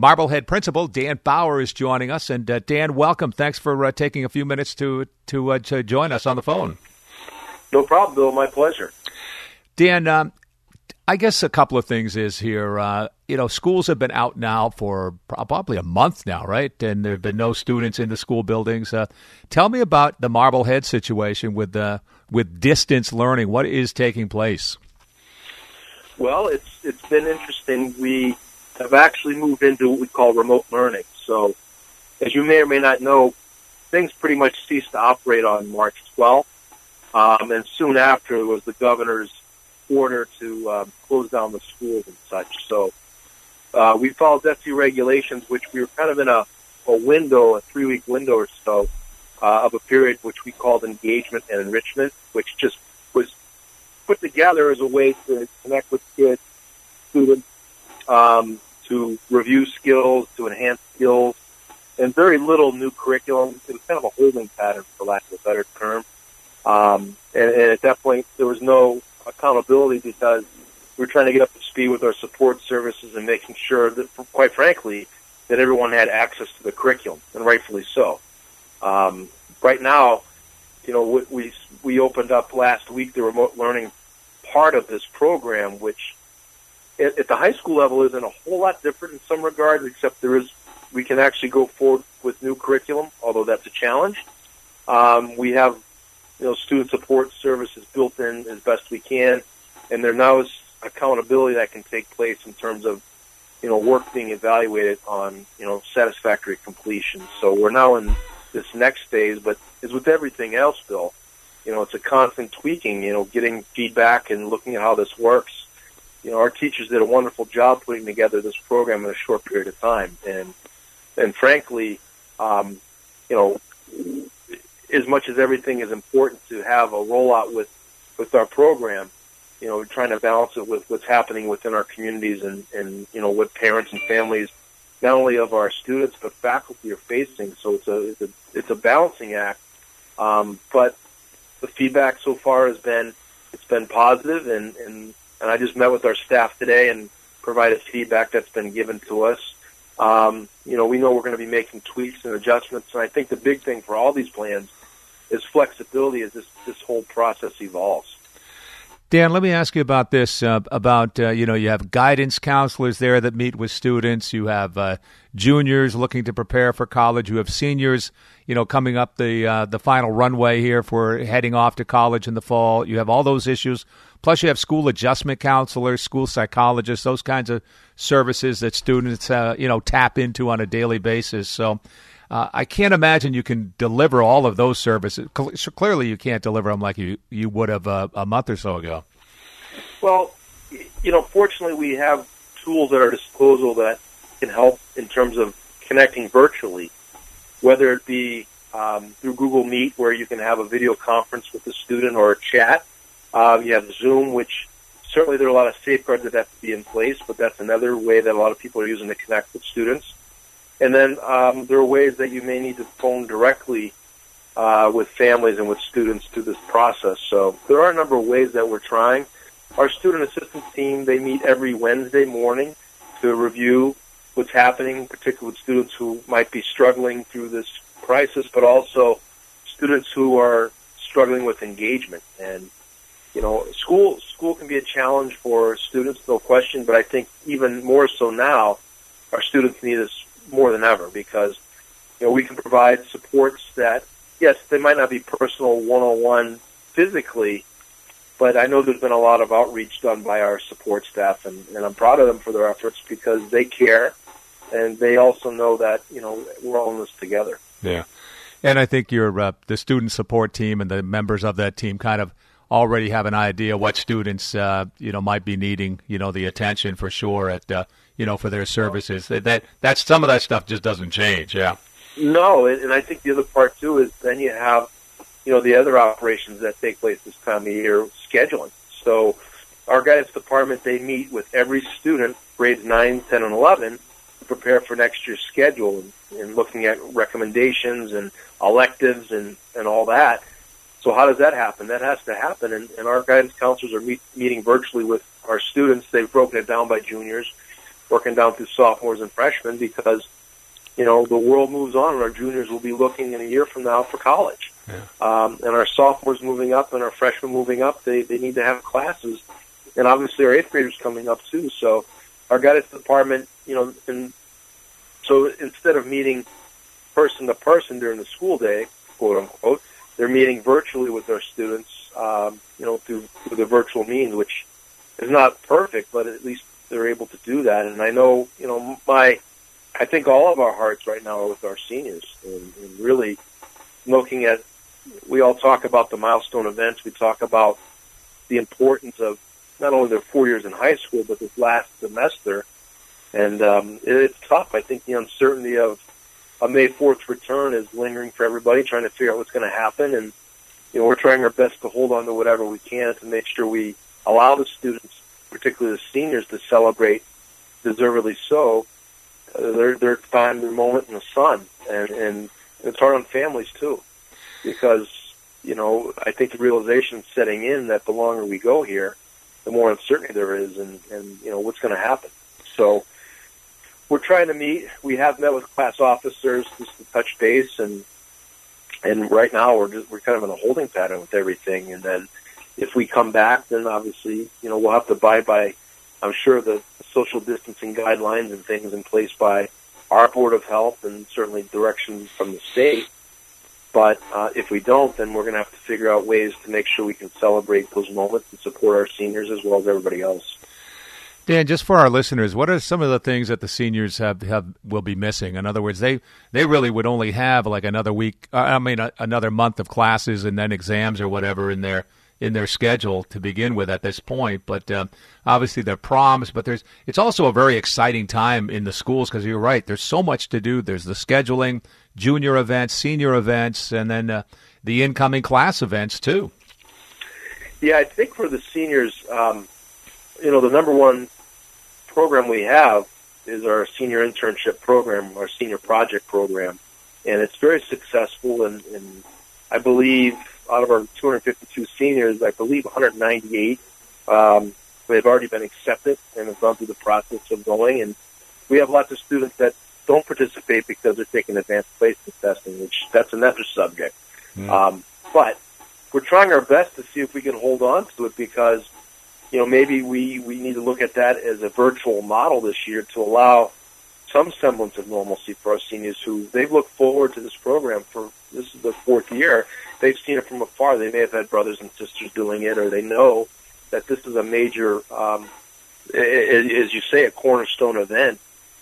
Marblehead principal Dan Bauer is joining us. And Dan, welcome. Thanks for taking a few minutes to join us on the phone. No problem, Bill. My pleasure. Dan, I guess a couple of things is here. Schools have been out now for probably a month now, right? And there have been no students in the school buildings. Tell me about the Marblehead situation with distance learning. What is taking place? Well, it's been interesting. We have actually moved into what we call remote learning. So, as you may or may not know, things pretty much ceased to operate on March 12th. And soon after was the governor's order to close down the schools and such. So we followed DESE regulations, which we were kind of in a window, a 3-week window or so, of a period which we called engagement and enrichment, which just was put together as a way to connect with kids, students, to review skills, to enhance skills, and very little new curriculum. It was kind of a holding pattern, for lack of a better term. And at that point, there was no accountability because we were trying to get up to speed with our support services and making sure that, quite frankly, that everyone had access to the curriculum, and rightfully so. Right now, we opened up last week the remote learning part of this program, which at the high school level isn't a whole lot different in some regards, except we can actually go forward with new curriculum, although that's a challenge. We have student support services built in as best we can, and there now is accountability that can take place in terms of, work being evaluated on, satisfactory completion. So we're now in this next phase, but as with everything else, Bill, it's a constant tweaking, getting feedback and looking at how this works. Our teachers did a wonderful job putting together this program in a short period of time, and frankly, as much as everything is important to have a rollout with our program, we're trying to balance it with what's happening within our communities and what parents and families, not only of our students but faculty, are facing. So it's a balancing act. But the feedback so far has been positive, and I just met with our staff today and provided feedback that's been given to us. We know we're going to be making tweaks and adjustments, and I think the big thing for all these plans is flexibility as this whole process evolves. Dan, let me ask you about this, you have guidance counselors there that meet with students. You have juniors looking to prepare for college. You have seniors, coming up the final runway here for heading off to college in the fall. You have all those issues. Plus, you have school adjustment counselors, school psychologists, those kinds of services that students, tap into on a daily basis. So I can't imagine you can deliver all of those services. Clearly, you can't deliver them like you would have a month or so ago. Well, fortunately, we have tools at our disposal that can help in terms of connecting virtually, whether it be through Google Meet, where you can have a video conference with the student, or a chat. You have Zoom, which certainly there are a lot of safeguards that have to be in place, but that's another way that a lot of people are using to connect with students. And then there are ways that you may need to phone directly with families and with students through this process. So there are a number of ways that we're trying. Our student assistance team, they meet every Wednesday morning to review what's happening, particularly with students who might be struggling through this crisis, but also students who are struggling with engagement. And school can be a challenge for students, no question, but I think even more so now, our students need us more than ever, because we can provide supports that, yes, they might not be personal one-on-one physically, but I know there's been a lot of outreach done by our support staff, and I'm proud of them for their efforts, because they care, and they also know that we're all in this together. Yeah, and I think the student support team and the members of that team kind of already have an idea what students might be needing the attention for sure at for their services. That's some of that stuff just doesn't change. Yeah. No, and I think the other part too is then you have the other operations that take place this time of year, scheduling. So our guidance department, they meet with every student, grades 9, 10, and 11, to prepare for next year's schedule and looking at recommendations and electives and all that. So how does that happen? That has to happen, and our guidance counselors are meeting virtually with our students. They've broken it down by juniors. working down through sophomores and freshmen because, you know, the world moves on and our juniors will be looking in a year from now for college. Yeah. And our sophomores moving up and our freshmen moving up, they need to have classes. And obviously our eighth graders coming up too. So our guidance department, you know, and so instead of meeting person to person during the school day, quote unquote, they're meeting virtually with their students, you know, through the virtual means, which is not perfect, but at least they're able to do that. And I know, you know, I think all of our hearts right now are with our seniors and really looking at, we all talk about the milestone events. We talk about the importance of not only their 4 years in high school, but this last semester. And it's tough. I think the uncertainty of a May 4th return is lingering for everybody, trying to figure out what's going to happen. And, you know, we're trying our best to hold on to whatever we can to make sure we allow the students, particularly the seniors, to celebrate, deservedly so, their time, their moment in the sun. And it's hard on families, too, because, you know, I think the realization is setting in that the longer we go here, the more uncertainty there is and you know, what's going to happen. So we're trying to meet. We have met with class officers just to touch base, and right now we're kind of in a holding pattern with everything. And then if we come back, then obviously, you know, we'll have to abide by, I'm sure, the social distancing guidelines and things in place by our Board of Health and certainly direction from the state. But if we don't, then we're going to have to figure out ways to make sure we can celebrate those moments and support our seniors as well as everybody else. Dan, just for our listeners, what are some of the things that the seniors will be missing? In other words, they really would only have like another week, another month of classes and then exams or whatever in their schedule to begin with at this point. But obviously they're proms, but it's also a very exciting time in the schools because you're right, there's so much to do. There's the scheduling, junior events, senior events, and then the incoming class events too. Yeah, I think for the seniors, you know, the number one program we have is our senior internship program, our senior project program, and it's very successful. And I believe out of our 252 seniors, I believe 198 they've already been accepted and have gone through the process of going. And we have lots of students that don't participate because they're taking advanced placement testing, which that's another subject. But we're trying our best to see if we can hold on to it because, you know, maybe we need to look at that as a virtual model this year to allow some semblance of normalcy for our seniors who they've looked forward to this program for, this is their fourth year. They've seen it from afar. They may have had brothers and sisters doing it, or they know that this is a major, as you say, a cornerstone event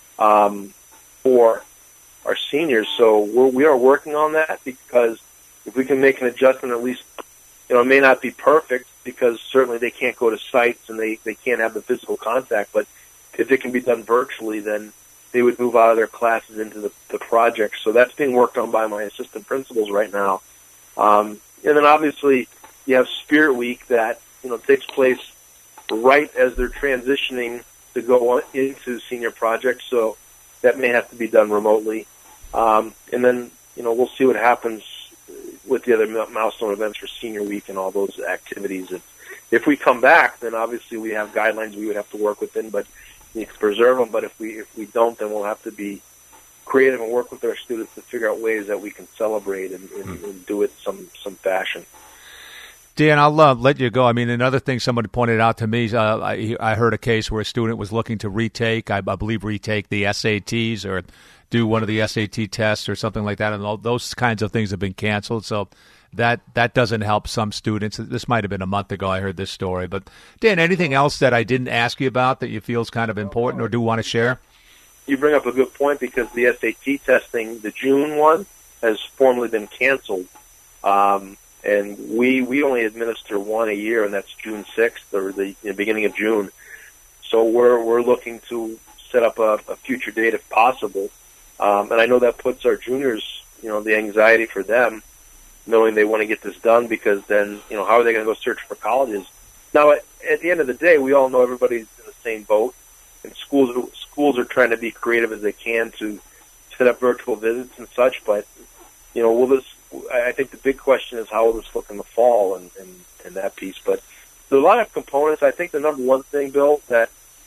for our seniors. So we are working on that because if we can make an adjustment, at least, you know, it may not be perfect because certainly they can't go to sites and they can't have the physical contact, but if it can be done virtually, then they would move out of their classes into the project. So that's being worked on by my assistant principals right now. And then obviously you have Spirit Week that, you know, takes place right as they're transitioning to go into senior projects. So that may have to be done remotely. And then, you know, we'll see what happens with the other milestone events for Senior Week and all those activities. If we come back, then obviously we have guidelines we would have to work within, but we can preserve them. But if we don't, then we'll have to be creative and work with our students to figure out ways that we can celebrate and do it some fashion. Dan, I'll let you go. I mean, another thing somebody pointed out to me, I heard a case where a student was looking to retake the SATs or do one of the SAT tests or something like that, and all those kinds of things have been canceled. So that doesn't help some students. This might have been a month ago I heard this story. But, Dan, anything else that I didn't ask you about that you feel is kind of important or do want to share? You bring up a good point because the SAT testing, the June one, has formally been canceled. And we only administer one a year, and that's June 6th or the beginning of June. So we're looking to set up a future date if possible. And I know that puts our juniors, you know, the anxiety for them, knowing they want to get this done because then, you know, how are they going to go search for colleges? Now, at the end of the day, we all know everybody's in the same boat, and schools are trying to be creative as they can to set up virtual visits and such. But, you know, I think the big question is how will this look in the fall and that piece. But there's a lot of components. I think the number one thing, Bill, that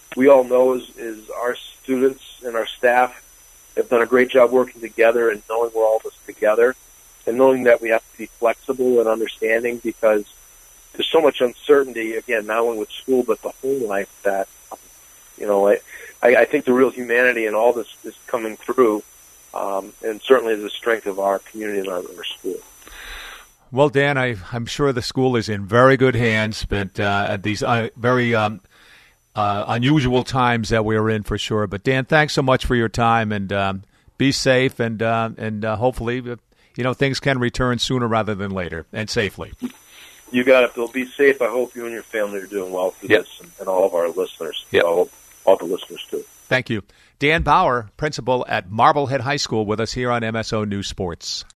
we all know is our students and our staff have done a great job working together and knowing we're all this together and knowing that we have to be flexible and understanding because there's so much uncertainty, again, not only with school but the home life that, I think the real humanity in all this is coming through, and certainly the strength of our community and our school. Well, Dan, I'm sure the school is in very good hands, but at these very unusual times that we're in for sure. But Dan, thanks so much for your time, and be safe, and hopefully, things can return sooner rather than later and safely. You got it, Bill. Be safe. I hope you and your family are doing well through this, and all of our listeners. Yep. I hope all the listeners too. Thank you. Dan Bauer, principal at Marblehead High School, with us here on MSO News Sports.